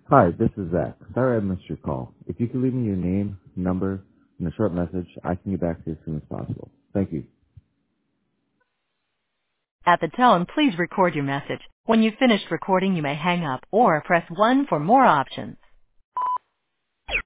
Hi, this is Zach. Sorry I missed your call. If you could leave me your name, number, and a short message, I can get back to you as soon as possible. Thank you. At the tone, please record your message. When you've finished recording, you may hang up or press 1 for more options.